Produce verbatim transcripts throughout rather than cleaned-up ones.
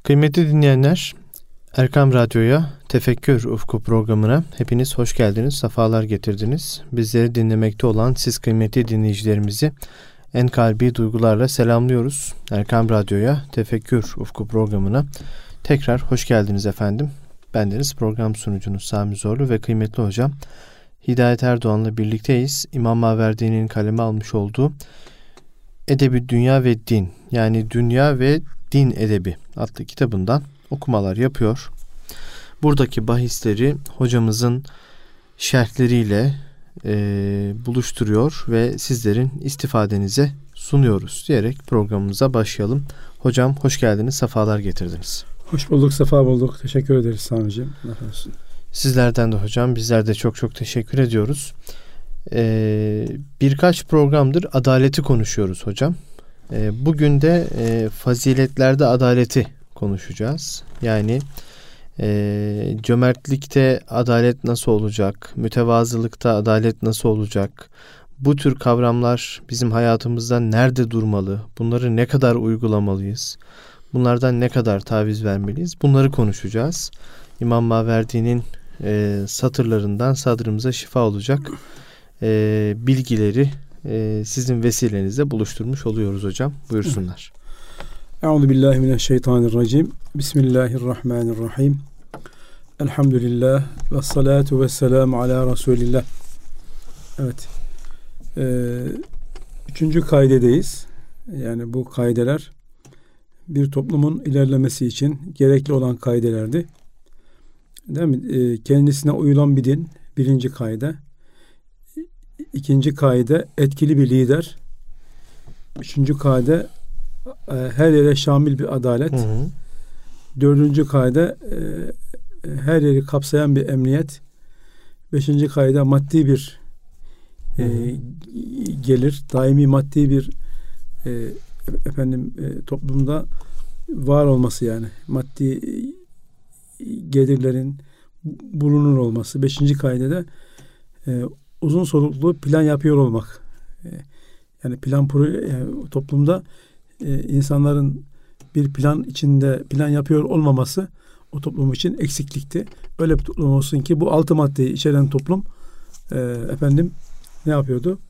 Kıymetli dinleyenler, Erkam Radyo'ya, Tefekkür Ufku programına hepiniz hoş geldiniz, sefalar getirdiniz. Bizleri dinlemekte olan siz kıymetli dinleyicilerimizi en kalbi duygularla selamlıyoruz. Erkam Radyo'ya, Tefekkür Ufku programına tekrar hoş geldiniz efendim. Bendeniz program sunucunuz Sami Zorlu ve kıymetli hocam Hidayet Erdoğan'la birlikteyiz. İmam Maverdi'nin kaleme almış olduğu Edebi Dünya ve Din, yani Dünya ve Din Edebi adlı kitabından okumalar yapıyor. Buradaki bahisleri hocamızın şerhleriyle e, buluşturuyor ve sizlerin istifadenize sunuyoruz diyerek programımıza başlayalım. Hocam hoş geldiniz, sefalar getirdiniz. Hoş bulduk, sefa bulduk. Teşekkür ederiz Sami'ciğim. Sizlerden de hocam, bizler de çok çok teşekkür ediyoruz. Ee, birkaç programdır adaleti konuşuyoruz hocam. Ee, bugün de e, faziletlerde adaleti konuşacağız. Yani e, cömertlikte adalet nasıl olacak? Mütevazılıkta adalet nasıl olacak? Bu tür kavramlar bizim hayatımızda nerede durmalı? Bunları ne kadar uygulamalıyız? Bunlardan ne kadar taviz vermeliyiz? Bunları konuşacağız. İmam Maverdi'nin e, satırlarından sadrımıza şifa olacak e, bilgileri e, sizin vesilenizle buluşturmuş oluyoruz hocam. Buyursunlar. Euzubillahimineşşeytanirracim. Bismillahirrahmanirrahim. Elhamdülillah ve salatu ve selamu ala Resulillah. Evet. Ee, üçüncü kaidedeyiz. Yani bu kaideler bir toplumun ilerlemesi için gerekli olan kaidelerdi. Değil mi? Ee, kendisine uyulan bir din, birinci kaide. İkinci kaide etkili bir lider. Üçüncü kaide e, her yere şamil bir adalet. Hı hı. Dördüncü kaide e, her yeri kapsayan bir emniyet. Beşinci kaide maddi bir e, gelir, daimi maddi bir e, efendim e, toplumda var olması, yani maddi gelirlerin bulunur olması. Beşinci kaidede e, uzun soluklu plan yapıyor olmak. E, yani plan yani toplumda e, insanların bir plan içinde plan yapıyor olmaması o toplum için eksiklikti. Öyle bir toplum olsun ki bu altı maddeyi içeren toplum e, efendim ne yapıyordu?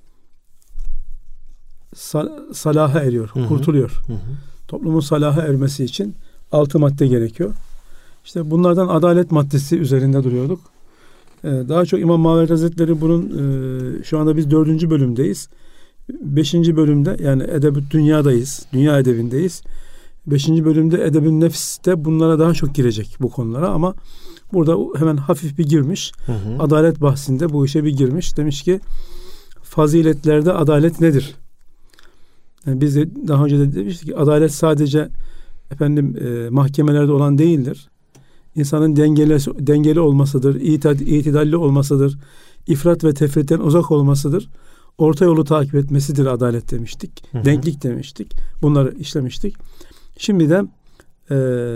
Sal- salaha eriyor, hı hı. kurtuluyor. Hı hı. Toplumun salaha ermesi için altı madde gerekiyor. İşte bunlardan adalet maddesi üzerinde duruyorduk. Ee, daha çok İmam Maverdi Hazretleri bunun e, şu anda biz dördüncü bölümdeyiz. Beşinci bölümde, yani Edeb-i Dünya'dayız. Dünya edebindeyiz. Beşinci bölümde Edeb-i Nefs'te bunlara daha çok girecek, bu konulara, ama burada hemen hafif bir girmiş. Hı hı. Adalet bahsinde bu işe bir girmiş. Demiş ki faziletlerde adalet nedir? Yani biz de daha önce de demiştik ki adalet sadece efendim e, mahkemelerde olan değildir. İnsanın dengeli, dengeli olmasıdır, itid, itidalli olmasıdır, ifrat ve tefritten uzak olmasıdır, orta yolu takip etmesidir adalet demiştik, hı hı. denklik demiştik, bunları işlemiştik. Şimdi de e,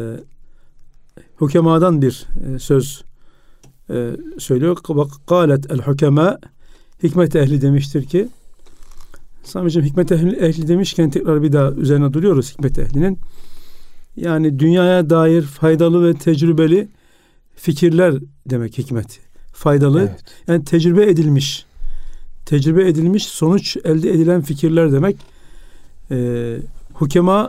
hukemadan bir e, söz e, söylüyor. Kâlet el hukemâ, hikmet ehli demiştir ki, Sami'cim hikmet ehli, ehli demişken tekrar bir daha üzerine duruyoruz hikmet ehlinin. Yani dünyaya dair faydalı ve tecrübeli fikirler demek hikmet. Faydalı, evet. Yani tecrübe edilmiş. Tecrübe edilmiş, sonuç elde edilen fikirler demek. Ee, hukema,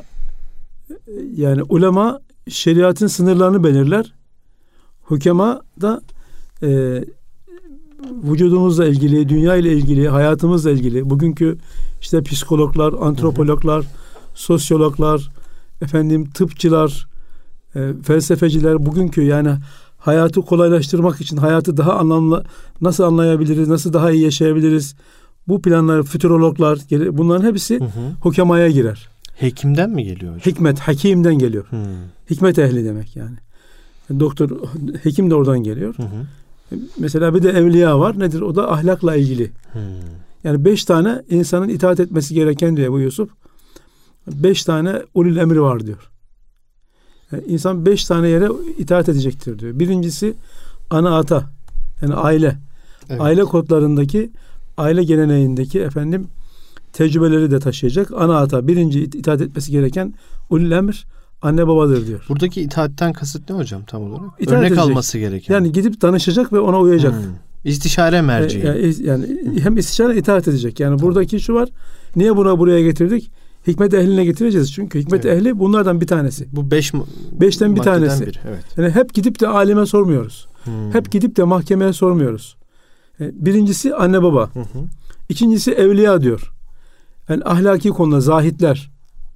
yani ulema şeriatın sınırlarını belirler. Hukema da e, vücudumuzla ilgili, dünya ile ilgili, hayatımızla ilgili, bugünkü işte psikologlar, antropologlar, hı hı. sosyologlar, efendim tıpçılar, e, felsefeciler, bugünkü yani hayatı kolaylaştırmak için hayatı daha anlamlı nasıl anlayabiliriz, nasıl daha iyi yaşayabiliriz, bu planlar, fütürologlar, bunların hepsi hı hı. hukemaya girer. Hekimden mi geliyor hocam? Hikmet, hakimden geliyor. Hı. Hikmet ehli demek yani. Doktor, hekim de oradan geliyor. Hı hı. Mesela bir de evliya var. Nedir? O da ahlakla ilgili. Hı. Yani beş tane insanın itaat etmesi gereken diyor bu Yusuf. Beş tane ulul emri var diyor. Yani insan beş tane yere itaat edecektir diyor. Birincisi ana ata, yani aile. Evet. Aile kodlarındaki, aile geleneğindeki efendim tecrübeleri de taşıyacak. Ana ata birinci itaat etmesi gereken ulul emr anne babadır diyor. Buradaki itaatten kasıt ne hocam tam olarak? İtaat Örnek edecek. alması gereken. Yani gidip danışacak ve ona uyacak. Hmm. İstişare merci. E, yani, yani hem istişare itaat edecek. Yani buradaki şu var. Niye buna buraya getirdik? Hikmet ehline getireceğiz. Çünkü hikmet evet. ehli bunlardan bir tanesi. Bu beş beşten bir tanesi. Bir, evet. Yani hep gidip de alime sormuyoruz. Hmm. Hep gidip de mahkemeye sormuyoruz. Birincisi anne baba. Hı hı. İkincisi evliya diyor. Yani ahlaki konular, zahitler.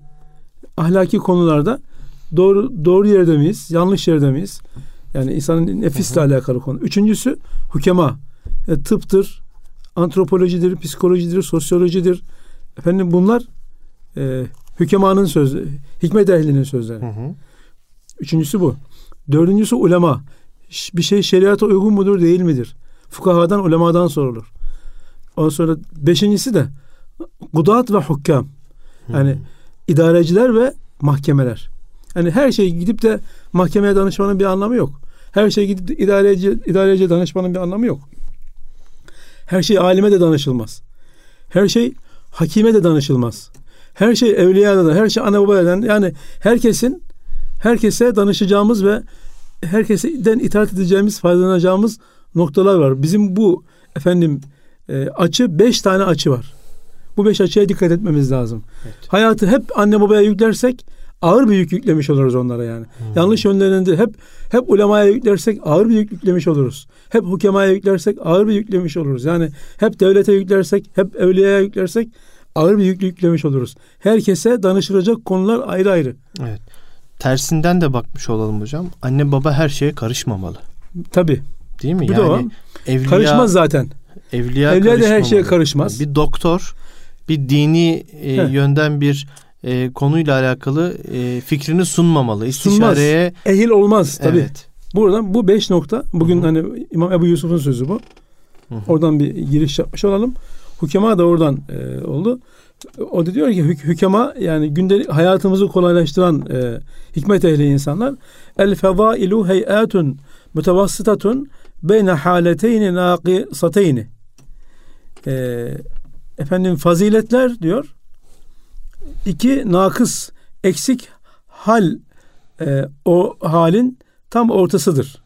Ahlaki konularda doğru doğru yerde miyiz? Yanlış yerde miyiz? Yani insanın nefisle hı hı. alakalı konu. Üçüncüsü hukema. Yani tıptır, antropolojidir, psikolojidir, sosyolojidir. Efendim bunlar e, hükemanın sözleri, hikmet ehlinin sözleri. Hı hı. Üçüncüsü bu. Dördüncüsü ulema. Bir şey şeriata uygun mudur, değil midir? Fukahadan, ulemadan sorulur. Ondan sonra beşincisi de kudat ve hukkam. Yani hmm. idareciler ve mahkemeler. Yani her şey gidip de mahkemeye danışmanın bir anlamı yok. Her şey gidip de idareci, idareciye danışmanın bir anlamı yok. Her şey alime de danışılmaz. Her şey hakime de danışılmaz. Her şey evliyada da, her şey ana babadan. Yani herkesin, herkese danışacağımız ve herkesten itaat edeceğimiz, faydalanacağımız noktalar var. Bizim bu efendim e, açı, beş tane açı var. Bu beş açıya dikkat etmemiz lazım. Evet. Hayatı hep anne babaya yüklersek ağır bir yük yüklemiş oluruz onlara yani. Hmm. Yanlış yönlerinde hep hep ulemaya yüklersek ağır bir yük yüklemiş oluruz. Hep hukemaya yüklersek ağır bir yüklemiş oluruz. Yani hep devlete yüklersek, hep evliyaya yüklersek ağır bir yük yüklemiş oluruz. Herkese danışılacak konular ayrı ayrı. Evet. Tersinden de bakmış olalım hocam. Anne baba her şeye karışmamalı. Tabii. Değil mi? Bu yani da evliya, karışmaz zaten. Evliya, evliya da her şeye karışmaz. Bir doktor bir dini e, yönden bir e, konuyla alakalı e, fikrini sunmamalı. İstişareye sunmaz. Ehil olmaz tabii. Evet. Buradan bu beş nokta. Bugün Hı-hı. hani İmam Ebu Yusuf'un sözü bu. Hı-hı. Oradan bir giriş yapmış olalım. Hükema da oradan e, oldu. O da diyor ki hük- hükema yani gündelik hayatımızı kolaylaştıran e, hikmet ehli insanlar. El fezailu hey'atun mutevassitatun beyne haleteyni naqisateyni. E, efendim faziletler diyor iki nakıs, eksik hal e, o halin tam ortasıdır.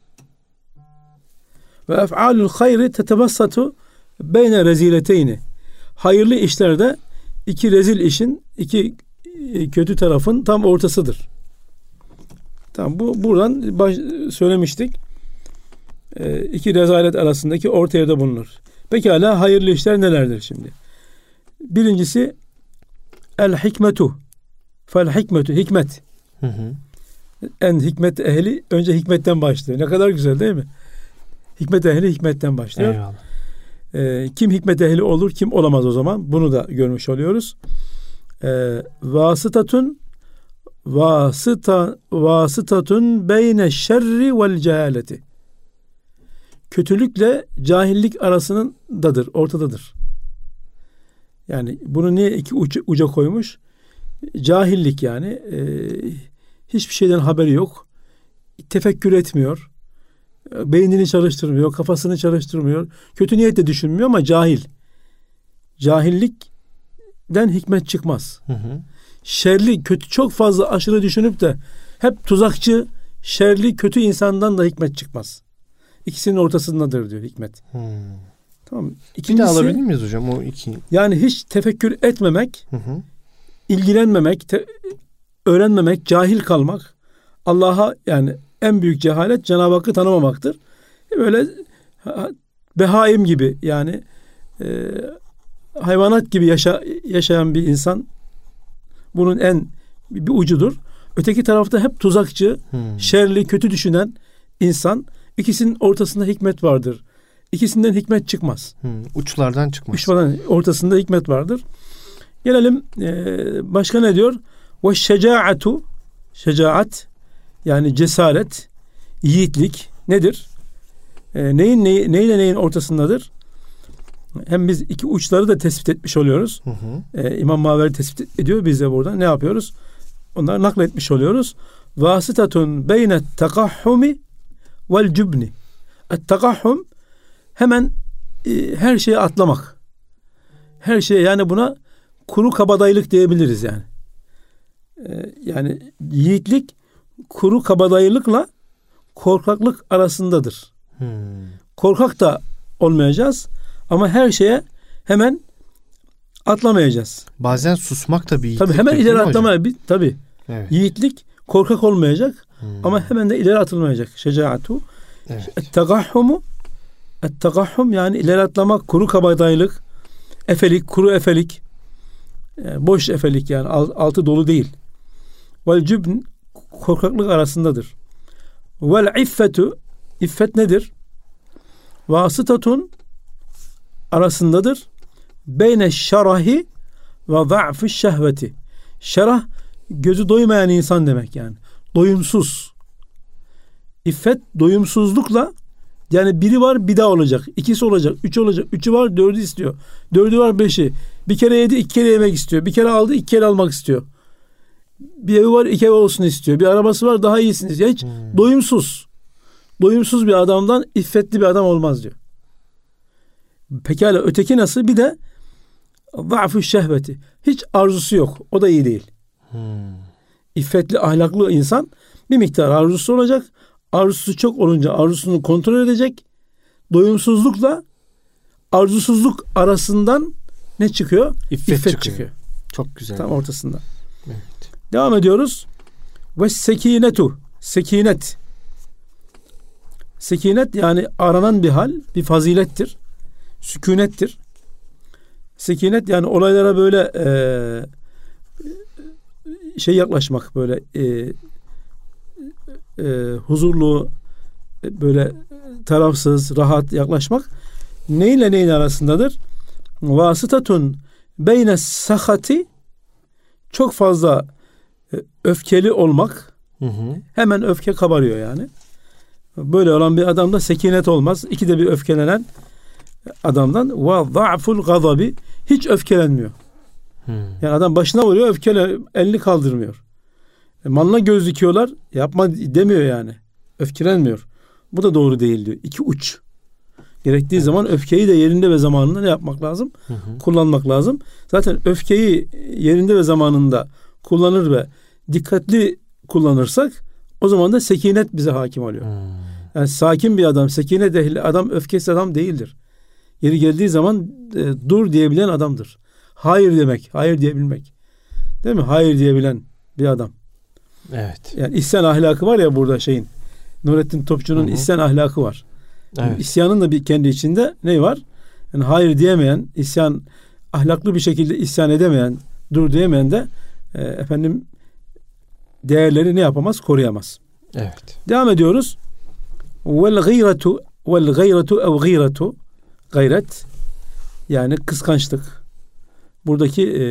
Ve ef'alul hayri tetevassatu beyne rezileteyni. Hayırlı işlerde iki rezil işin, iki kötü tarafın tam ortasıdır. Tamam, bu buradan baş, söylemiştik. E, iki rezalet arasındaki orta yerde bulunur. Pekala hayırlı işler nelerdir şimdi? Birincisi el hikmetu. Fel hikmetu, hikmet. Hı hı. En hikmet ehli önce hikmetten başlıyor. Ne kadar güzel değil mi? Hikmet ehli hikmetten başlıyor. Eyvallah. Ee, kim hikmet ehli olur, kim olamaz o zaman? Bunu da görmüş oluyoruz. Ee, vasıtatun vasıta vasıtatun beyne şerri vel cehaleti. Kötülükle cahillik arasındadır, ortadadır. Yani bunu niye iki uca, uca koymuş? Cahillik yani. E, hiçbir şeyden haberi yok. Tefekkür etmiyor. Beynini çalıştırmıyor, kafasını çalıştırmıyor. Kötü niyetle düşünmüyor ama cahil. Cahillikten hikmet çıkmaz. Hı hı. Şerli, kötü, çok fazla aşırı düşünüp de hep tuzakçı, şerli, kötü insandan da hikmet çıkmaz. İkisinin ortasındadır diyor hikmet. Hmm. Tamam. İkincisi, bir de alabilir miyiz hocam o iki? Yani hiç tefekkür etmemek, hı hı. ilgilenmemek, te, öğrenmemek, cahil kalmak, Allah'a yani en büyük cehalet Cenab-ı Hakk'ı tanımamaktır. Böyle behaim gibi yani e, hayvanat gibi yaşa, yaşayan bir insan bunun en bir ucudur. Öteki tarafta hep tuzakçı, hmm. şerli, kötü düşünen insan. İkisinin ortasında hikmet vardır. İkisinden hikmet çıkmaz. Hmm. Uçlardan çıkmaz. Uçlardan ortasında hikmet vardır. Gelelim e, başka ne diyor? Ve şecaatu, şecaat yani cesaret, yiğitlik nedir? E, neyin neyi, neyle neyin ortasındadır? Hem biz iki uçları da tespit etmiş oluyoruz. Hı hı. E, İmam Maveri tespit ediyor. Biz de burada ne yapıyoruz? Onları nakletmiş oluyoruz. Vasıtatun beyne tekahhumi vel cübni. Et-tekahhum hemen e, her şeye atlamak. Her şeye yani buna kuru kabadayılık diyebiliriz yani. e, yani yiğitlik kuru kabadayılıkla korkaklık arasındadır. Hmm. Korkak da olmayacağız ama her şeye hemen atlamayacağız. Bazen susmak da bir yiğitlik. Tabii hemen ileri atlamaya bir tabii. Evet. Yiğitlik korkak olmayacak hmm. ama hemen de ileri atılmayacak. Şecaatu. Evet. Et-tegahhumu Et-tegahhum yani ileri atlamak, kuru kabadayılık, efelik, kuru efelik, yani boş efelik yani altı dolu değil. Vel cübn korkaklık arasındadır. Vel iffetu iffet nedir? Vasıtatun arasındadır. Beyne şarahi ve za'fı şehveti. Şerah gözü doymayan insan demek yani. Doyumsuz. İffet doyumsuzlukla yani biri var bir daha olacak. İkisi olacak. Üç olacak. Üçü var dördü istiyor. Dördü var beşi. Bir kere yedi iki kere yemek istiyor. Bir kere aldı iki kere almak istiyor. Bir evi var iki ev olsun istiyor. Bir arabası var daha iyisini istiyor. Hiç hmm. doyumsuz. Doyumsuz bir adamdan iffetli bir adam olmaz diyor. Pekala öteki nasıl? Bir de za'fu şehveti. Hiç arzusu yok. O da iyi değil. Hmm. İffetli, ahlaklı insan bir miktar arzusu olacak. Arzusu çok olunca arzusunu kontrol edecek. Doyumsuzlukla arzusuzluk arasından ne çıkıyor? İffet, İffet çıkıyor. çıkıyor. Çok güzel. Tam ortasında. Evet. Devam ediyoruz. Ve sekinetu. Sekinet. Sekinet yani aranan bir hal, bir fazilettir. Sükunettir. Sekinet yani olaylara böyle e, şey yaklaşmak, böyle e, e, huzurlu, böyle tarafsız, rahat yaklaşmak. Neyle neyin arasındadır? Vasıtatun beyne sahati, çok fazla öfkeli olmak. Hı hı. Hemen öfke kabarıyor yani. Böyle olan bir adamda sekinet olmaz. İkide bir öfkelenen adamdan ve za'ful gazabi, hiç öfkelenmiyor. Hmm. Yani adam başına vuruyor, öfkele elini kaldırmıyor. E, malına göz dikiyorlar, yapma demiyor yani. Öfkelenmiyor. Bu da doğru değil diyor. İki uç. Gerektiği evet. zaman öfkeyi de yerinde ve zamanında ne yapmak lazım? Hı hı. Kullanmak lazım. Zaten öfkeyi yerinde ve zamanında kullanır ve dikkatli kullanırsak o zaman da sekinet bize hakim oluyor. Hmm. Yani sakin bir adam, sekinet ehli adam öfkesiz adam değildir. Yeri geldiği zaman e, dur diyebilen adamdır. Hayır demek, hayır diyebilmek. Değil mi? Hayır diyebilen bir adam. Evet. Yani isyan ahlakı var ya burada şeyin. Nurettin Topçu'nun Hı-hı. isyan ahlakı var. Evet. Yani isyanın da bir kendi içinde ne var? Yani hayır diyemeyen, isyan ahlaklı bir şekilde isyan edemeyen, dur diyemeyen de e, efendim değerleri ne yapamaz? Koruyamaz. Evet. Devam ediyoruz. Vel gayretu vel gayretu ev gayretu, gayret yani kıskançlık. Buradaki e,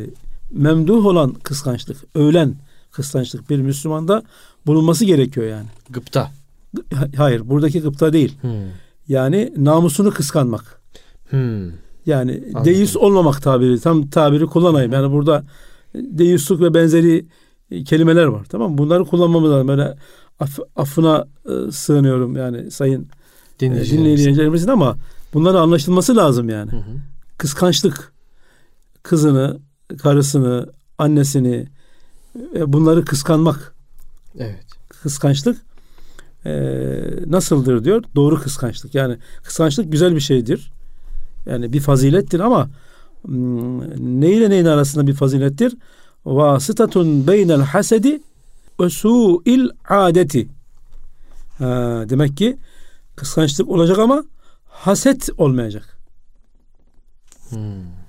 memduh olan kıskançlık, övülen kıskançlık bir Müslümanda bulunması gerekiyor yani. Gıpta. Hayır, buradaki gıpta değil. Hmm. Yani namusunu kıskanmak. Hmm. Yani Anladım. Deist olmamak tabiri, tam tabiri kullanayım. Yani burada deistluk ve benzeri kelimeler var. Tamam mı? Bunları kullanmamız lazım. Böyle af, affına e, sığınıyorum yani sayın dinleyicilerimizin, ama bunların anlaşılması lazım yani. Hı hı. Kıskançlık, kızını, karısını, annesini, e, bunları kıskanmak. Evet. Kıskançlık e, nasıldır diyor? Doğru kıskançlık. Yani kıskançlık güzel bir şeydir. Yani bir fazilettir ama m, neyle neyin arasında bir fazilettir? Vasıtatun beynel hasedi ve su'il adeti. Ha, demek ki kıskançlık olacak ama haset olmayacak. Hmm.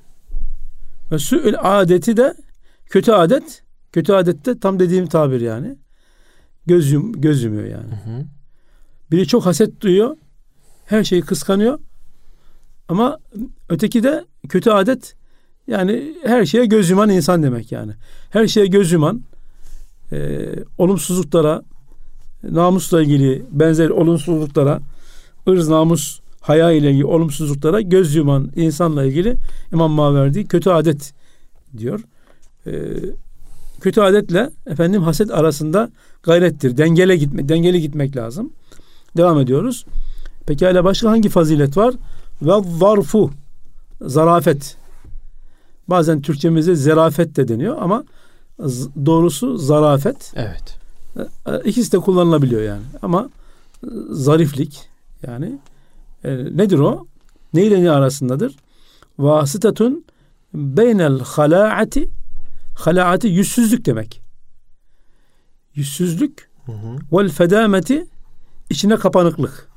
Ve su'il adeti de kötü adet. Kötü adette tam dediğim tabir yani. Göz, yum, göz yumuyor yani. Hı hı. Biri çok haset duyuyor. Her şeyi kıskanıyor. Ama öteki de kötü adet, yani her şeye göz yuman insan demek yani. Her şeye göz yuman, e, olumsuzluklara, namusla ilgili benzer olumsuzluklara, ırz, namus, haya ile ilgili olumsuzluklara göz yuman insanla ilgili İmam Maverdi kötü adet diyor. E, kötü adetle efendim haset arasında gayrettir. Dengeli gitmek, dengeli gitmek lazım. Devam ediyoruz. Pekala başka hangi fazilet var? Ve zarfu, zarafet. Bazen Türkçemizde zerafet de deniyor ama z- doğrusu zarafet. Evet. İkisi de kullanılabiliyor yani. Ama zariflik yani e, nedir o? Ne ile ne arasındadır? Vasıtatun beynel halaati, halaati yüzsüzlük demek. Yüzsüzlük Hı hı. vel fedameti, içine kapanıklık.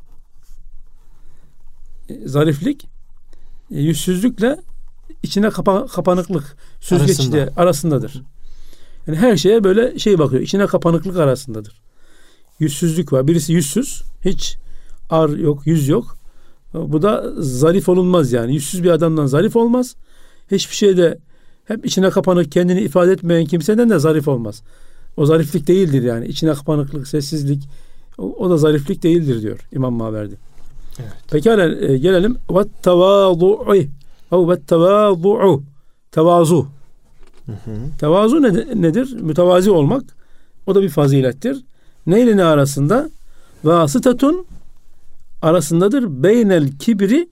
E, zariflik e, yüzsüzlükle içine kapa- kapanıklık süzgeçte Arasında. arasındadır. Yani her şeye böyle şey bakıyor. İçine kapanıklık arasındadır. Yüzsüzlük var. Birisi yüzsüz. Hiç ar yok, yüz yok. Bu da zarif olunmaz yani. Yüzsüz bir adamdan zarif olmaz. Hiçbir şeyde hep içine kapanık, kendini ifade etmeyen kimseden de zarif olmaz. O zariflik değildir yani. İçine kapanıklık, sessizlik o, o da zariflik değildir diyor İmam Maverdi. Evet. Pekala e, gelelim. Ve tevazu'u ve tevazu'u tevazu. Hı hı. Tevazu ne, nedir? Mütevazi olmak. O da bir fazilettir. Neyle ne arasında? Vasıtatun arasındadır. Beynel kibri,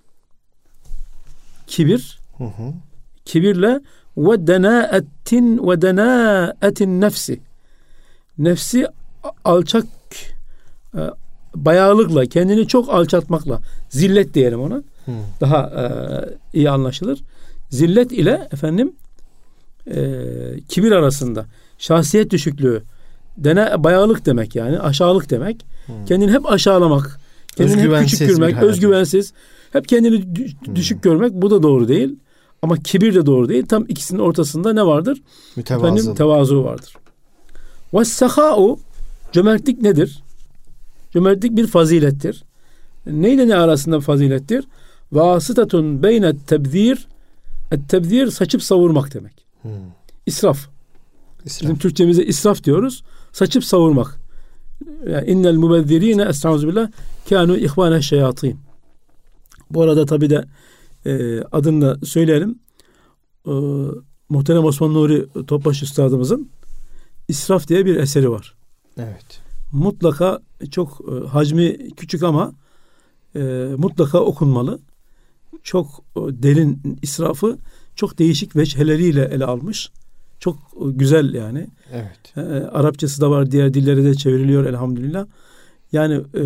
kibir, Hı hı. kibirle ve denâetin ve denâetin nefsi. Nefsi alçak e, bayağılıkla, kendini çok alçaltmakla, zillet diyelim ona. Hı. Daha e, iyi anlaşılır. Zillet ile efendim e, kibir arasında şahsiyet düşüklüğü, dene bayağılık demek yani, aşağılık demek. Hı. Kendini hep aşağılamak, kendini hep küçük görmek, özgüvensiz, hep kendini d- düşük görmek, bu da doğru değil. Ama kibir de doğru değil. Tam ikisinin ortasında ne vardır? Mütevazı. Tevazu vardır. Ve-s-sehâ'u, cömertlik nedir? Cömertlik bir fazilettir. Neyle ne arasında fazilettir? Vasıtatun beynet tebzir. Et-tebzir saçıp savurmak demek. Hmm. İsraf. İsraf. Bizim Türkçemize israf diyoruz. Saçıp savurmak. Yani innel mubezzirine estağfirullah kânû ihvâne şeyatîn. Bu arada tabi de e, adını da söyleyelim. E, Muhterem Osman Nuri Topbaş Üstadımızın İsraf diye bir eseri var. Evet. Mutlaka çok e, hacmi küçük ama e, mutlaka okunmalı. Çok e, derin israfı çok değişik veçheleriyle ele almış. Çok e, güzel yani. Evet. E, Arapçası da var, diğer dillere de çevriliyor elhamdülillah. Yani e,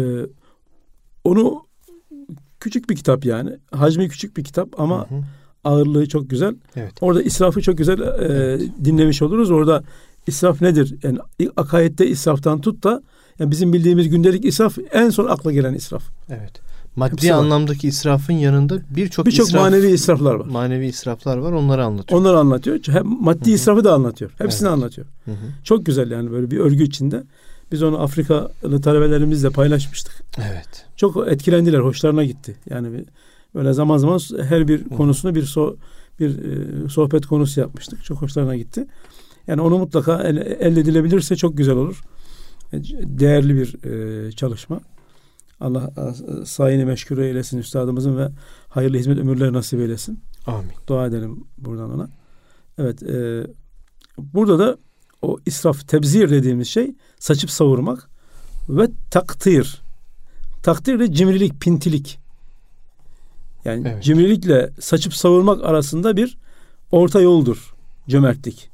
onu küçük bir kitap yani. Hacmi küçük bir kitap ama hı hı. ağırlığı çok güzel. Evet. Orada israfı çok güzel e, evet. dinlemiş oluruz. Orada israf nedir? Yani akayette israftan tut da yani bizim bildiğimiz gündelik israf en son akla gelen israf. Evet. Maddi anlamdaki israfın yanında birçok birçok israf, manevi israflar var. Manevi israflar var. Onları anlatıyor. Onları anlatıyor. Hem maddi Hı-hı. israfı da anlatıyor. Hepsini evet. anlatıyor. Hı-hı. Çok güzel yani böyle bir örgü içinde. Biz onu Afrikalı talebelerimizle paylaşmıştık. Evet. Çok etkilendiler. Hoşlarına gitti. Yani böyle zaman zaman her bir Hı-hı. konusunu bir so, bir e, sohbet konusu yapmıştık. Çok hoşlarına gitti. Yani onu mutlaka el, elde edilebilirse çok güzel olur. Değerli bir e, çalışma. Allah sayını meşgul eylesin üstadımızın ve hayırlı hizmet ömürleri nasip eylesin. Amin. Dua edelim buradan ona. Evet. E, burada da o israf, tebzir dediğimiz şey saçıp savurmak ve taktir. Takdir de cimrilik, pintilik. Yani evet. cimrilikle saçıp savurmak arasında bir orta yoldur cömertlik.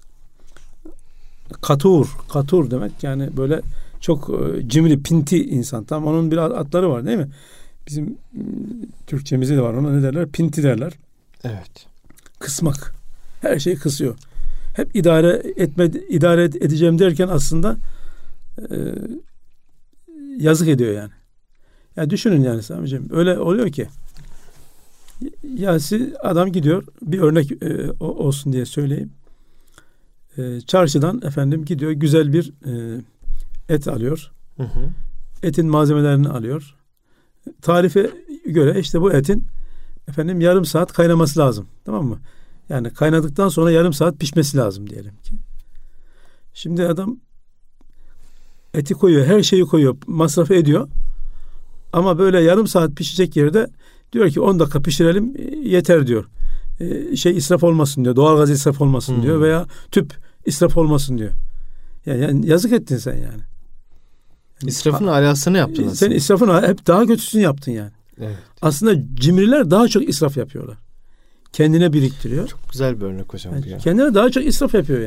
Katur, katur demek yani böyle çok e, cimri, pinti insan. Tam onun bir adları var değil mi? Bizim m, Türkçemizde de var. Ona ne derler? Pinti derler. Evet. Kısmak. Her şeyi kısıyor. Hep idare etme, idare edeceğim derken aslında e, yazık ediyor yani. Ya düşünün yani Sami'ciğim. Öyle oluyor ki ya siz, adam gidiyor, bir örnek e, olsun diye söyleyeyim. E, çarşıdan efendim gidiyor, güzel bir e, et alıyor. Hı hı. Etin malzemelerini alıyor. Tarife göre işte bu etin efendim yarım saat kaynaması lazım. Tamam mı? Yani kaynadıktan sonra yarım saat pişmesi lazım diyelim ki. Şimdi adam eti koyuyor, her şeyi koyuyor, masraf ediyor. Ama böyle yarım saat pişecek yerde diyor ki on dakika pişirelim yeter diyor. Ee, şey israf olmasın diyor. Doğalgaz israf olmasın hmm. diyor veya tüp israf olmasın diyor. Yani, yani yazık ettin sen yani. yani İsrafın alasını yaptın aslında. Sen israfın hep daha kötüsünü yaptın yani. Evet. Aslında cimriler daha çok israf yapıyorlar. Kendine biriktiriyor. Çok güzel bir örnek hocam. Yani kendine daha çok israf yapıyor yani.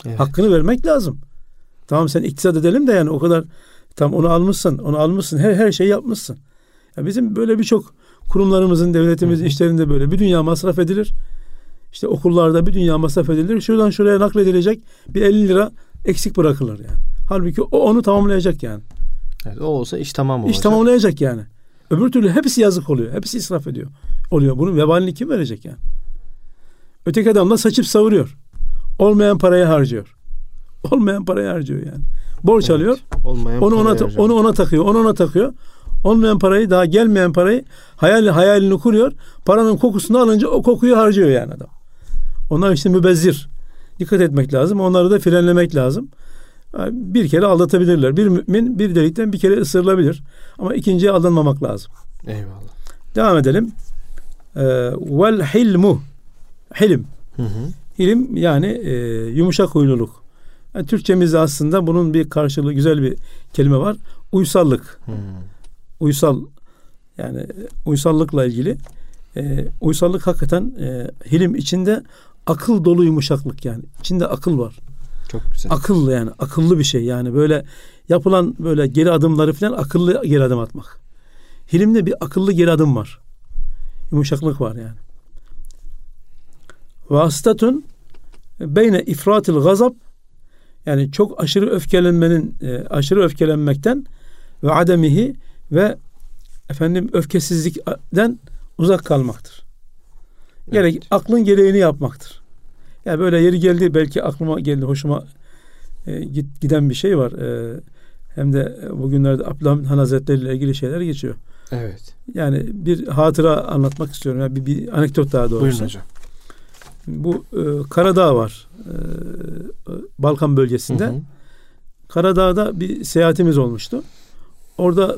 Evet. Hakkını vermek lazım. Tamam sen iktisat edelim de yani o kadar tam onu almışsın, onu almışsın, her her şeyi yapmışsın. Ya bizim böyle birçok kurumlarımızın, devletimizin işlerinde böyle bir dünya masraf edilir. İşte okullarda bir dünya masraf edilir. Şuradan şuraya nakledilecek bir elli lira eksik bırakılır yani. Halbuki o onu tamamlayacak yani. Evet, o olsa iş tamam olacak. İş tamamlayacak yani. Öbür türlü hepsi yazık oluyor. Hepsi israf ediyor. Oluyor. Bunun vebalini kim verecek yani? Öteki adam da saçıp savuruyor. Olmayan parayı harcıyor. Olmayan parayı harcıyor yani. Borç evet, alıyor. Olmayan onu ona ta- onu ona takıyor. Onu ona takıyor. Olmayan parayı, daha gelmeyen parayı hayal hayalini kuruyor. Paranın kokusunu alınca o kokuyu harcıyor yani adam. Onlar işte mübezzir. Dikkat etmek lazım. Onları da frenlemek lazım. Bir kere aldatabilirler. Bir mümin bir delikten bir kere ısırılabilir. Ama ikinciye aldanmamak lazım. Eyvallah. Devam edelim. Ee, vel hilmu. Hilim. Hı hı. Hilim yani e, yumuşak huyluluk. Yani Türkçemizde aslında bunun bir karşılığı, güzel bir kelime var. Uysallık. Hı. Uysal yani uysallıkla ilgili. E, uysallık hakikaten e, hilim içinde akıl dolu yumuşaklık yani. İçinde akıl var. Çok güzel. Akıllı yani. Akıllı bir şey yani. Böyle yapılan böyle geri adımları falan akıllı geri adım atmak. Hilimde bir akıllı geri adım var. Yumuşaklık var yani. Vasıtatun beyne ifratil gazab yani çok aşırı öfkelenmenin aşırı öfkelenmekten ve ademihi ve efendim öfkesizlikten uzak kalmaktır. Gerek evet. Aklın gereğini yapmaktır. Yani böyle yeri geldi belki aklıma geldi hoşuma e, giden bir şey var. E, hem de bugünlerde Abdülhamid Han Hazretleri ile ilgili şeyler geçiyor. Evet. Yani bir hatıra anlatmak istiyorum. Yani bir, bir anekdot daha doğrusu. Buyurun hocam. Bu e, Karadağ var. E, Balkan bölgesinde. Hı hı. Karadağ'da bir seyahatimiz olmuştu. Orada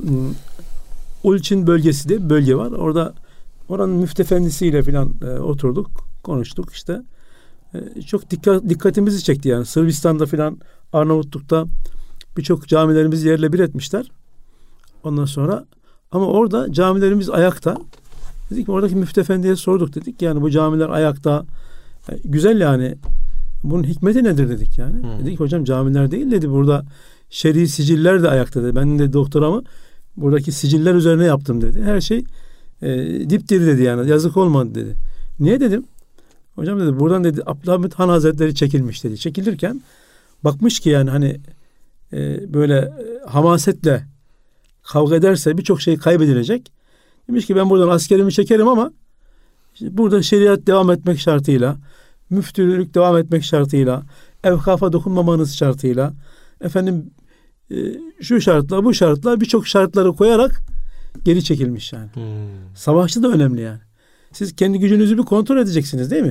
Ulçin bölgesi diye bir bölge var. Orada oranın müftefendisiyle falan e, oturduk, konuştuk işte. E, çok dikkat, dikkatimizi çekti yani. Sırbistan'da falan, Arnavutluk'ta birçok camilerimizi yerle bir etmişler. Ondan sonra ama orada camilerimiz ayakta. Dedik ki oradaki müftefendiye sorduk dedik. Yani bu camiler ayakta. E, güzel yani. Bunun hikmeti nedir dedik yani. Hmm. Dedik hocam camiler değil dedi. Burada şer'i siciller de ayakta dedi. Ben de doktoramı buradaki siciller üzerine yaptım dedi. Her şey e, dipdiri dedi yani. Yazık olmadı dedi. Niye dedim? Hocam dedi buradan dedi Abdülhamid Han Hazretleri çekilmiş dedi. Çekilirken bakmış ki yani hani e, böyle e, hamasetle kavga ederse birçok şey kaybedilecek. Demiş ki ben buradan askerimi çekerim ama işte burada şeriat devam etmek şartıyla, müftülük devam etmek şartıyla, evkafa dokunmamanız şartıyla, efendim e, şu şartlar, bu şartlar birçok şartları koyarak geri çekilmiş yani. Hmm. Savaşçı da önemli yani. Siz kendi gücünüzü bir kontrol edeceksiniz değil mi?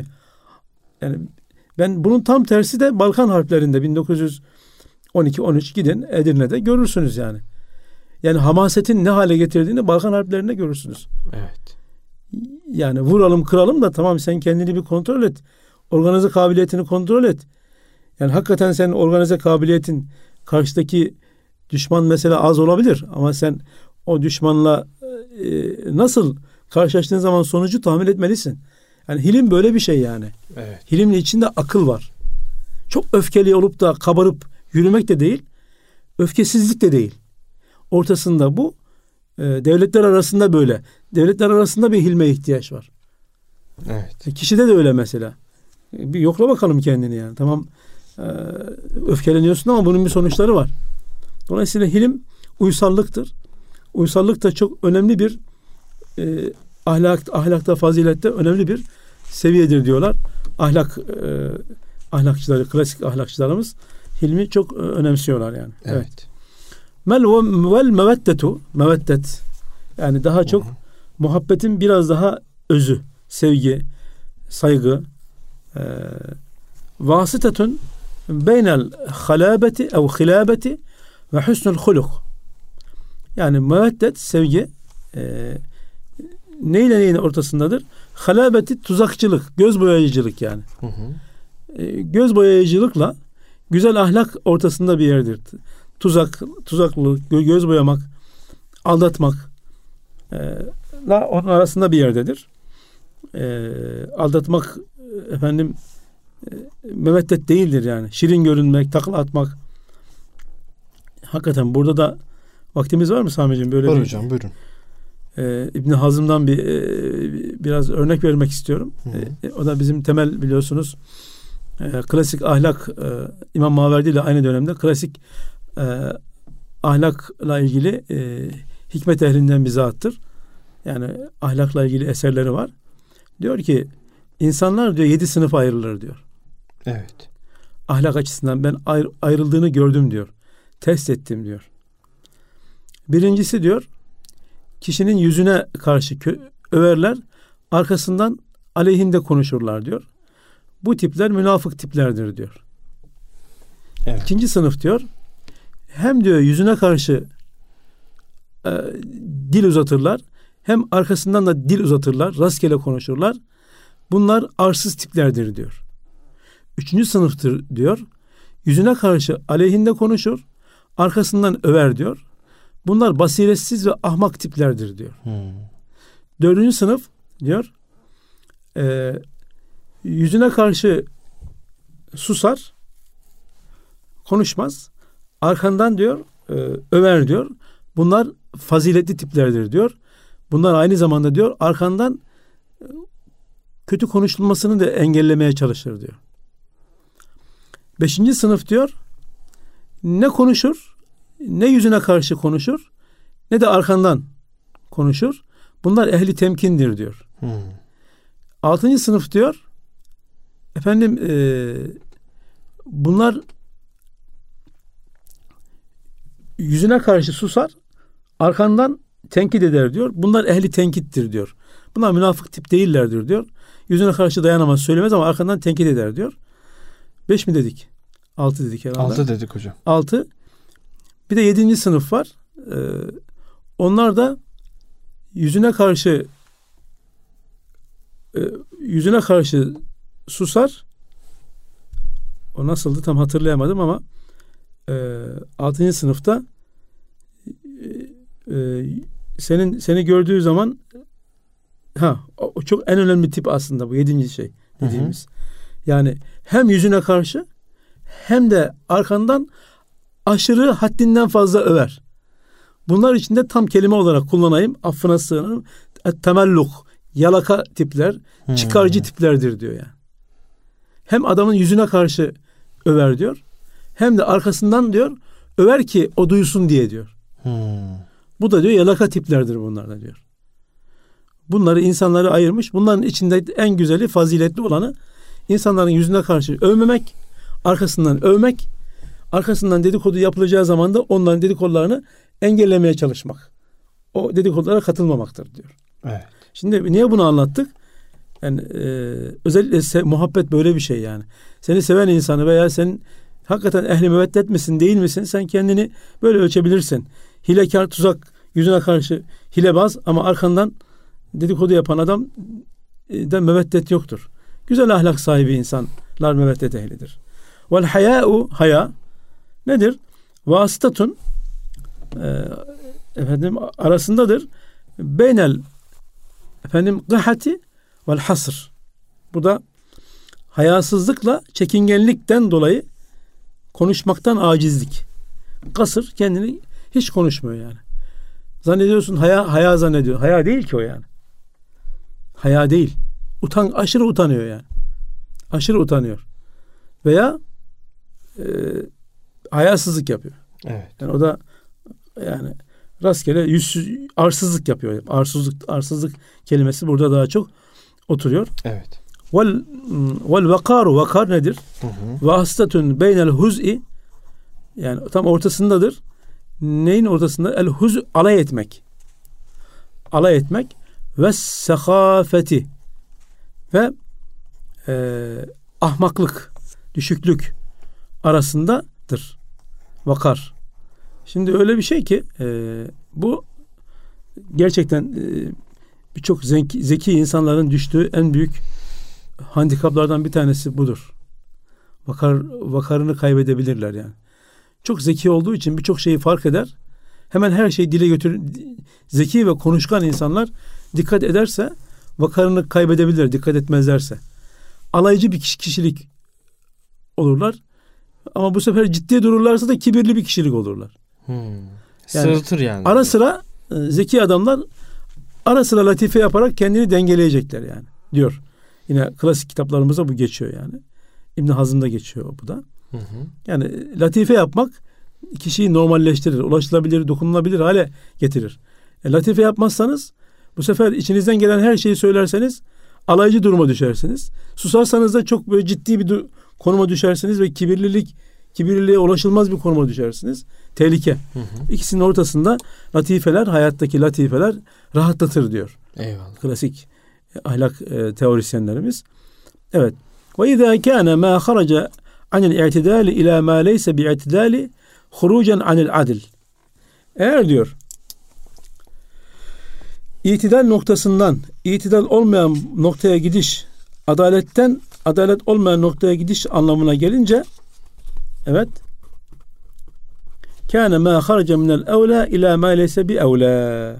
Yani ben bunun tam tersi de Balkan harplerinde bin dokuz yüz on iki on üç gidin Edirne'de görürsünüz yani. Yani hamasetin ne hale getirdiğini Balkan harplerinde görürsünüz. Evet. Yani vuralım kıralım da tamam sen kendini bir kontrol et. Organize kabiliyetini kontrol et. Yani hakikaten senin organize kabiliyetin karşıdaki düşman mesela az olabilir ama sen o düşmanla e, nasıl karşılaştığın zaman sonucu tahmin etmelisin. Yani hilim böyle bir şey yani. Evet. Hilimin içinde akıl var. Çok öfkeli olup da kabarıp yürümek de değil, öfkesizlik de değil. Ortasında bu e, devletler arasında böyle. Devletler arasında bir hilme ihtiyaç var. Evet. E, kişide de öyle mesela. E, bir yokla bakalım kendini yani. Tamam e, öfkeleniyorsun ama bunun bir sonuçları var. Dolayısıyla hilim uysallıktır. Uysallık da çok önemli bir e, ahlak, ahlakta, fazilette önemli bir seviyedir diyorlar. Ahlak e, ahlakçıları, klasik ahlakçılarımız hilmi çok e, önemsiyorlar yani. Evet. Evet. Mel vel meveddetu meveddet yani daha çok uh-huh. muhabbetin biraz daha özü, sevgi, saygı e, vasıtatun beynel halabeti ev hilabeti ve husnul huluk yani meveddet sevgi e, neyle neyin ortasındadır? Halabeti tuzakçılık, göz boyayıcılık yani. Uh-huh. E, göz boyayıcılıkla güzel ahlak ortasında bir yerdir. Tuzak, tuzaklı, göz boyamak, aldatmak e, la onun arasında bir yerdedir. E, aldatmak efendim meveddet değildir yani. Şirin görünmek, takla atmak. Hakikaten burada da vaktimiz var mı Sami'ciğim? Böyle var bir, hocam, buyurun. E, İbn Hazm'dan bir e, biraz örnek vermek istiyorum. E, o da bizim temel biliyorsunuz e, klasik ahlak e, İmam Maverdi ile aynı dönemde klasik e, ahlakla ilgili e, hikmet ehlinden bir zattır. Yani ahlakla ilgili eserleri var. Diyor ki insanlar diyor yedi sınıf ayrılır diyor. Evet. Ahlak açısından ben ayr- ayrıldığını gördüm diyor. Test ettim diyor. Birincisi diyor kişinin yüzüne karşı kö- överler, arkasından aleyhinde konuşurlar diyor. Bu tipler münafık tiplerdir diyor. Evet. İkinci sınıf diyor hem diyor yüzüne karşı e, dil uzatırlar, hem arkasından da dil uzatırlar, rastgele konuşurlar. Bunlar arsız tiplerdir diyor. Üçüncü sınıftır diyor. Yüzüne karşı aleyhinde konuşur, arkasından över diyor. Bunlar basiretsiz ve ahmak tiplerdir diyor. Hmm. Dördüncü sınıf diyor e, yüzüne karşı susar, konuşmaz. Arkandan diyor e, över diyor. Bunlar faziletli tiplerdir diyor. Bunlar aynı zamanda diyor arkandan e, kötü konuşulmasını da engellemeye çalışır diyor. Beşinci sınıf diyor ne konuşur, ne yüzüne karşı konuşur, ne de arkandan konuşur. Bunlar ehli temkindir diyor. Hmm. Altıncı sınıf diyor efendim e, bunlar yüzüne karşı susar, arkandan tenkit eder diyor. Bunlar ehli tenkittir diyor. Bunlar münafık tip değillerdir diyor. Yüzüne karşı dayanamaz, söylemez ama arkandan tenkit eder diyor. Beş mi dedik? Altı dedik herhalde. Altı dedik hocam. Altı. Bir de yedinci sınıf var. Ee, onlar da yüzüne karşı e, yüzüne karşı susar. O nasıldı tam hatırlayamadım ama e, altıncı sınıfta e, e, senin seni gördüğü zaman ha o çok en önemli tip aslında bu yedinci şey dediğimiz. Hı hı. Yani hem yüzüne karşı hem de arkandan aşırı haddinden fazla över. Bunlar içinde tam kelime olarak kullanayım. Affına sığınırım. Temelluk, yalaka tipler, hmm. çıkarcı tiplerdir diyor yani. Hem adamın yüzüne karşı över diyor. Hem de arkasından diyor över ki o duysun diye diyor. Hmm. Bu da diyor yalaka tiplerdir bunlar da diyor. Bunları insanları ayırmış. Bunların içinde en güzeli, faziletli olanı insanların yüzüne karşı övmemek, arkasından övmek, arkasından dedikodu yapılacağı zaman da onların dedikodularını engellemeye çalışmak. O dedikodulara katılmamaktır diyor. Evet. Şimdi niye bunu anlattık? Yani e, özellikle se- muhabbet böyle bir şey yani. Seni seven insanı veya sen hakikaten ehli müveddet misin değil misin? Sen kendini böyle ölçebilirsin. Hilekar, tuzak, yüzüne karşı hilebaz ama arkandan dedikodu yapan adam da müveddet yoktur. Güzel ahlak sahibi insanlar müveddet ehlidir. Vel hayâ'u haya nedir? Vasıtatun e, efendim arasındadır. Beynel efendim gıhati vel hasr. Bu da hayasızlıkla çekingenlikten dolayı konuşmaktan acizlik. Kasır kendini hiç konuşmuyor yani. Zannediyorsun haya haya zannediyor. Haya değil ki o yani. Haya değil. Utan aşırı utanıyor yani. Aşırı utanıyor. Veya e, hayasızlık yapıyor. Evet. Yani o da yani rastgele yüzsüz arsızlık yapıyor. Arsızlık arsızlık kelimesi burada daha çok oturuyor. Evet. Vel vel vakaru vakar nedir? Vasıtatun beynel huz'i yani tam ortasındadır. Neyin ortasında? El huz alay etmek. Alay etmek ve sehafeti ve e, ahmaklık, düşüklük arasındadır. Vakar. Şimdi öyle bir şey ki e, bu gerçekten e, birçok zeki, zeki insanların düştüğü en büyük handikaplardan bir tanesi budur. Vakar, vakarını kaybedebilirler yani. Çok zeki olduğu için birçok şeyi fark eder. Hemen her şeyi dile götürür. Zeki ve konuşkan insanlar dikkat ederse vakarını kaybedebilir, dikkat etmezlerse. Alaycı bir kişilik olurlar. Ama bu sefer ciddiye dururlarsa da kibirli bir kişilik olurlar. Hmm. Sırıtır yani. Ara sıra e, zeki adamlar ara sıra latife yaparak kendini dengeleyecekler yani diyor. Yine klasik kitaplarımızda bu geçiyor yani. İbn Hazm'da geçiyor bu da. Hı hı. Yani latife yapmak kişiyi normalleştirir, ulaşılabilir, dokunulabilir hale getirir. E, latife yapmazsanız bu sefer içinizden gelen her şeyi söylerseniz alaycı duruma düşersiniz. Susarsanız da çok böyle ciddi bir dur- konuma düşersiniz ve kibirlilik, kibirliliğe ulaşılmaz bir konuma düşersiniz. Tehlike. Hı hı. İkisinin ortasında latifeler, hayattaki latifeler rahatlatır diyor. Eyvallah. Klasik ahlak e, teorisyenlerimiz. Evet. Ve izâ kâne mâ haraca anil i'tidâli ilâ mâ leyse bi'itidâli hurucen anil adil. Eğer diyor İtidal noktasından itidal olmayan noktaya gidiş, adaletten adalet olmayan noktaya gidiş anlamına gelince, evet, kâne mâ haraca minel evlâ ilâ mâ leyse bi evlâ.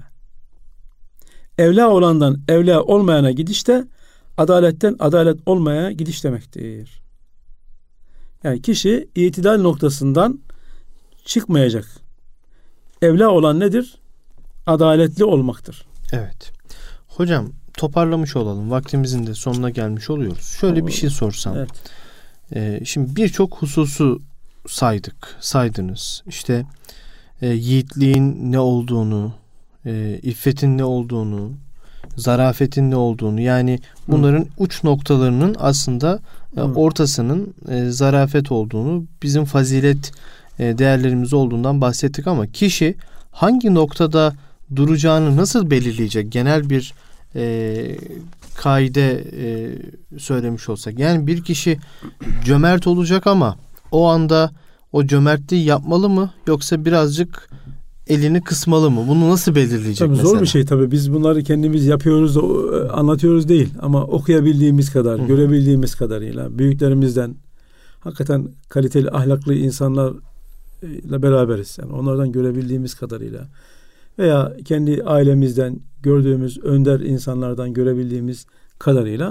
Evlâ olandan evlâ olmayana gidiş de adaletten adalet olmaya gidiş demektir. Yani kişi itidal noktasından çıkmayacak. Evlâ olan nedir? Adaletli olmaktır. Evet. Hocam toparlamış olalım. Vaktimizin de sonuna gelmiş oluyoruz. Şöyle o, bir şey sorsam. Evet. Ee, şimdi birçok hususu saydık. Saydınız. İşte e, yiğitliğin ne olduğunu, e, iffetin ne olduğunu, zarafetin ne olduğunu, yani bunların Hı. uç noktalarının aslında e, ortasının e, zarafet olduğunu, bizim fazilet e, değerlerimiz olduğundan bahsettik ama kişi hangi noktada duracağını nasıl belirleyecek? Genel bir e, kaide e, söylemiş olsak. Yani bir kişi cömert olacak ama o anda o cömertliği yapmalı mı? Yoksa birazcık elini kısmalı mı? Bunu nasıl belirleyecek tabii mesela? Zor bir şey tabii. Biz bunları kendimiz yapıyoruz, anlatıyoruz değil. Ama okuyabildiğimiz kadar, Hı. görebildiğimiz kadarıyla büyüklerimizden hakikaten kaliteli, ahlaklı insanlarla beraberiz. Yani onlardan görebildiğimiz kadarıyla veya kendi ailemizden gördüğümüz önder insanlardan görebildiğimiz kadarıyla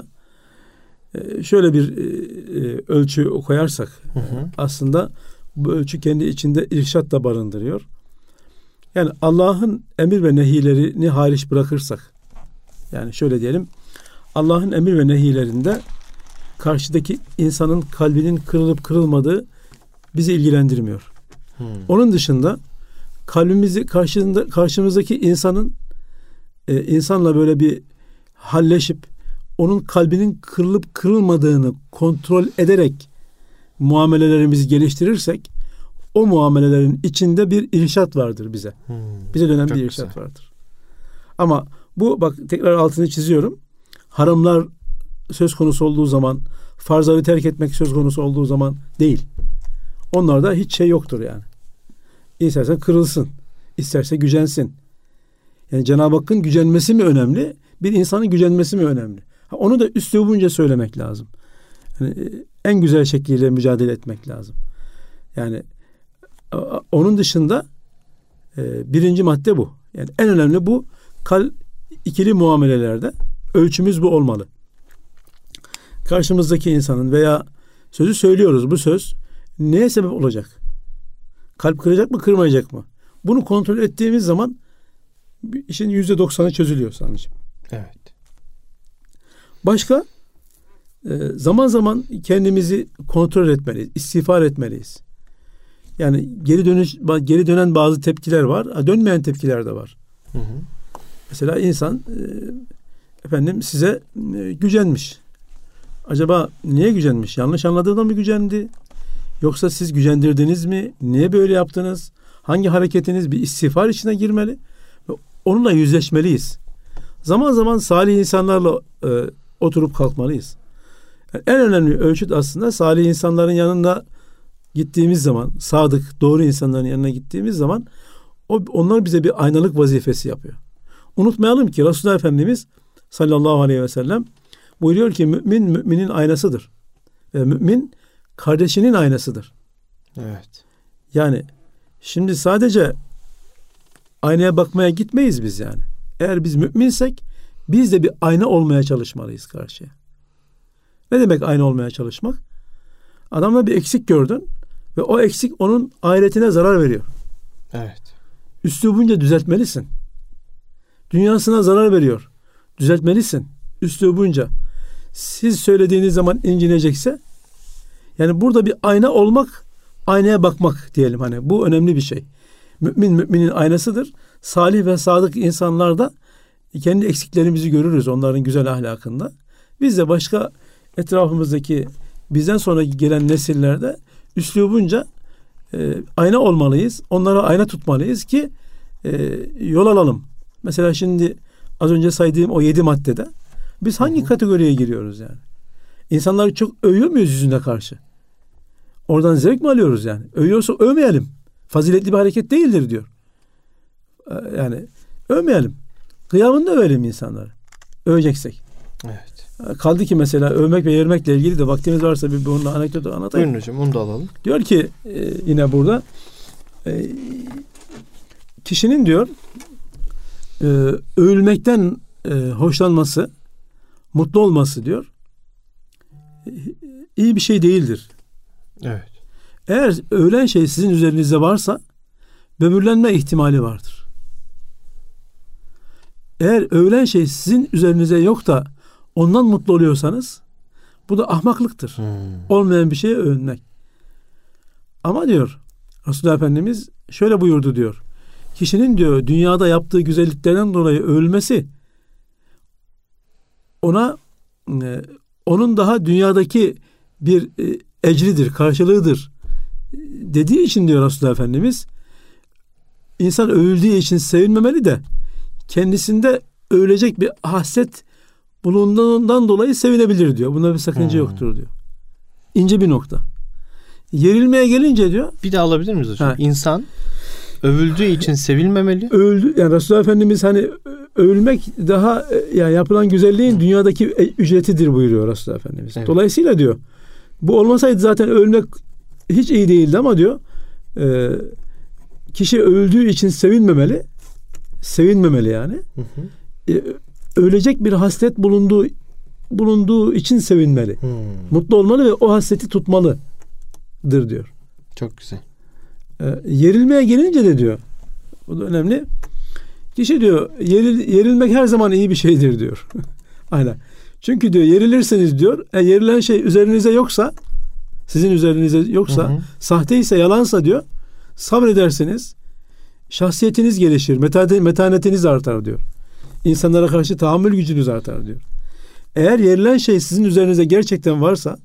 şöyle bir ölçü koyarsak, hı hı, aslında bu ölçü kendi içinde irşat da barındırıyor. Yani Allah'ın emir ve nehilerini hariç bırakırsak, yani şöyle diyelim, Allah'ın emir ve nehilerinde karşıdaki insanın kalbinin kırılıp kırılmadığı bizi ilgilendirmiyor. Hmm. Onun dışında kalbimizi karşında, karşımızdaki insanın e, insanla böyle bir halleşip onun kalbinin kırılıp kırılmadığını kontrol ederek muamelelerimizi geliştirirsek, o muamelelerin içinde bir irşat vardır bize. Hmm, bize dönen bir irşat güzel. vardır. Ama bu, bak tekrar altını çiziyorum. Haramlar söz konusu olduğu zaman, farzları terk etmek söz konusu olduğu zaman değil. Onlarda hiç şey yoktur yani. İsterse kırılsın, isterse gücensin. Yani Cenab-ı Hakk'ın gücenmesi mi önemli, bir insanın gücenmesi mi önemli? Ha, onu da üslubunca söylemek lazım. Yani en güzel şekliyle mücadele etmek lazım. Yani onun dışında e, birinci madde bu. Yani en önemli bu. Kal, ikili muamelelerde ölçümüz bu olmalı. Karşımızdaki insanın veya sözü söylüyoruz, bu söz neye sebep olacak? Kalp kıracak mı, kırmayacak mı? Bunu kontrol ettiğimiz zaman işin yüzde doksanı çözülüyor sanırım. Evet. Başka e, zaman zaman kendimizi kontrol etmeliyiz, istiğfar etmeliyiz. Yani geri dönüş, geri dönen bazı tepkiler var, dönmeyen tepkiler de var. Hı hı. Mesela insan e, efendim size e, gücenmiş. Acaba niye gücenmiş? Yanlış anladığında mı gücendi? Yoksa siz gücendirdiniz mi? Niye böyle yaptınız? Hangi hareketiniz? Bir istiğfar içine girmeli. Onunla yüzleşmeliyiz. Zaman zaman salih insanlarla e, oturup kalkmalıyız. Yani en önemli ölçüt aslında salih insanların yanında gittiğimiz zaman, sadık, doğru insanların yanına gittiğimiz zaman o, onlar bize bir aynalık vazifesi yapıyor. Unutmayalım ki Resulullah Efendimiz sallallahu aleyhi ve sellem buyuruyor ki mümin müminin aynasıdır. Ve mümin kardeşinin aynasıdır. Evet. Yani şimdi sadece aynaya bakmaya gitmeyiz biz yani. Eğer biz müminsek biz de bir ayna olmaya çalışmalıyız karşıya. Ne demek ayna olmaya çalışmak? Adamda bir eksik gördün ve o eksik onun ahiretine zarar veriyor. Evet. Üslubunca düzeltmelisin. Dünyasına zarar veriyor. Düzeltmelisin. Üslubunca. Siz söylediğiniz zaman incinecekse, yani burada bir ayna olmak, aynaya bakmak diyelim, hani bu önemli bir şey. Mümin müminin aynasıdır. Salih ve sadık insanlarda kendi eksiklerimizi görürüz onların güzel ahlakında. Biz de başka etrafımızdaki bizden sonra gelen nesillerde üslubunca e, ayna olmalıyız. Onlara ayna tutmalıyız ki e, yol alalım. Mesela şimdi az önce saydığım o yedi maddede biz hangi hı hı. kategoriye giriyoruz yani? İnsanları çok övüyor muyuz yüzüne karşı? Oradan zevk mi alıyoruz yani? Övüyorsa övmeyelim. Faziletli bir hareket değildir diyor. Yani övmeyelim. Kıyamında övelim insanları. Öveceksek. Evet. Kaldı ki mesela övmek ve yermekle ilgili de vaktimiz varsa bir bununla anekdotu anlatayım. Buyurun hocam, onu da alalım. Diyor ki e, yine burada e, kişinin diyor e, övülmekten e, hoşlanması, mutlu olması diyor e, iyi bir şey değildir. Evet. Eğer övülen şey sizin üzerinizde varsa böbürlenme ihtimali vardır. Eğer övülen şey sizin üzerinize yok da ondan mutlu oluyorsanız bu da ahmaklıktır. Hmm. Olmayan bir şeye övünmek. Ama diyor Resulullah Efendimiz şöyle buyurdu diyor. Kişinin diyor dünyada yaptığı güzelliklerden dolayı övülmesi ona e, onun daha dünyadaki bir e, ecridir, karşılığıdır dediği için diyor Resulullah Efendimiz, insan övüldüğü için sevinmemeli de kendisinde övülecek bir hasret bulunduğundan dolayı sevinebilir diyor. Bunda bir sakınca hmm. yoktur diyor. İnce bir nokta. Yerilmeye gelince diyor. Bir de alabilir miyiz hocam? Ha. İnsan övüldüğü için sevilmemeli. Övüldü, yani Resulullah Efendimiz hani övülmek daha yani yapılan güzelliğin dünyadaki ücretidir buyuruyor Resulullah Efendimiz. Evet. Dolayısıyla diyor bu olmasaydı zaten övülmek hiç iyi değildi ama diyor e, kişi övüldüğü için sevinmemeli. Sevinmemeli yani. Hı hı. E, ölecek bir hasret bulunduğu bulunduğu için sevinmeli. Hmm. Mutlu olmalı ve o hasreti tutmalıdır diyor. Çok güzel. E, yerilmeye gelince de diyor. Bu da önemli. Kişi diyor yeril, yerilmek her zaman iyi bir şeydir diyor. Aynen. Çünkü diyor yerilirseniz diyor e, yerilen şey üzerinize yoksa sizin üzerinize yoksa hı hı. sahteyse yalansa diyor sabredersiniz. Şahsiyetiniz gelişir. Metanetiniz artar diyor. İnsanlara karşı tahammül gücünüz artar diyor. Eğer yerilen şey sizin üzerinize gerçekten varsa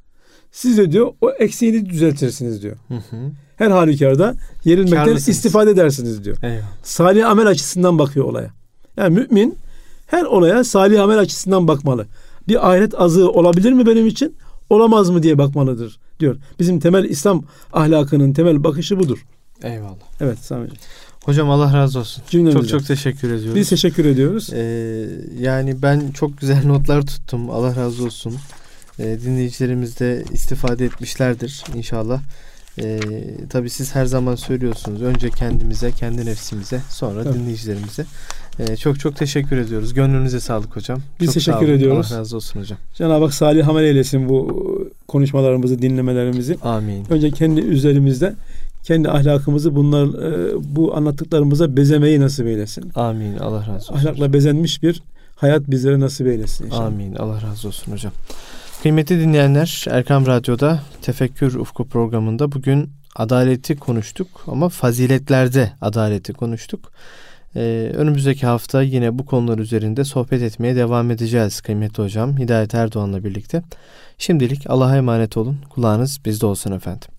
siz de diyor o eksiğini düzeltirsiniz diyor. Hı hı. Her halükarda yerilmekten Kârlısınız. istifade edersiniz diyor. Eyvallah. Salih amel açısından bakıyor olaya. Yani mümin her olaya salih amel açısından bakmalı. Bir ahiret azığı olabilir mi benim için? Olamaz mı diye bakmalıdır diyor. Bizim temel İslam ahlakının temel bakışı budur. Eyvallah. Evet Sami'ciğim. Hocam Allah razı olsun. Cümlemize. Çok çok teşekkür ediyoruz. Biz teşekkür ediyoruz. Ee, yani ben çok güzel notlar tuttum. Allah razı olsun. Ee, dinleyicilerimiz de istifade etmişlerdir inşallah. Ee, tabii siz her zaman söylüyorsunuz. Önce kendimize, kendi nefsimize, sonra evet. dinleyicilerimize. Ee, çok çok teşekkür ediyoruz. Gönlünüze sağlık hocam. Biz çok teşekkür ediyoruz. Allah razı olsun hocam. Cenab-ı Hak salih amel eylesin bu konuşmalarımızı, dinlemelerimizi. Amin. Önce kendi üzerimizde kendi ahlakımızı bunlar bu anlattıklarımıza bezemeyi nasip eylesin. Amin. Allah razı olsun. Ahlakla bezenmiş bir hayat bizlere nasip eylesin inşallah. Amin. Allah razı olsun hocam. Kıymetli dinleyenler, Erkam Radyo'da Tefekkür Ufku programında bugün adaleti konuştuk ama faziletlerde adaleti konuştuk. Ee, önümüzdeki hafta yine bu konular üzerinde sohbet etmeye devam edeceğiz kıymetli hocam Hidayet Erdoğan'la birlikte. Şimdilik Allah'a emanet olun. Kulağınız bizde olsun efendim.